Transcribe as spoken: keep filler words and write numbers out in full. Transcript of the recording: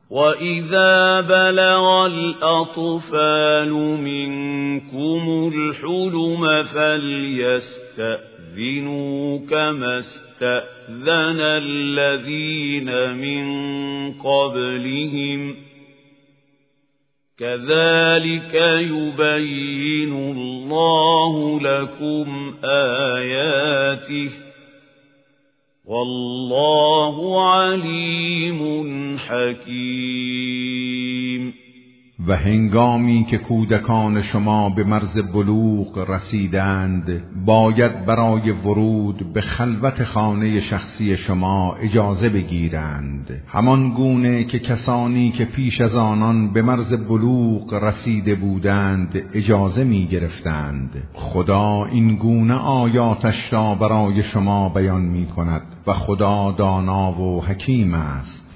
وَإِذَا بَلَغَ الْأَطْفَالُ مِنكُمُ الْحُلُمَ فَلْيَسْتَأْذِنُوا كَمَا اسْتَأْذَنَ الَّذِينَ مِن قَبْلِهِمْ كَذَلِكَ يُبَيِّنُ اللَّهُ لَكُمْ آيَاتِهِ والله علیم حکیم. و هنگامی که کودکان شما به مرز بلوغ رسیدند باید برای ورود به خلوت خانه شخصی شما اجازه بگیرند، همان گونه که کسانی که پیش از آنان به مرز بلوغ رسیده بودند اجازه می گرفتند. خدا این گونه آیاتش را برای شما بیان می کند و خدا دانا و حکیم است.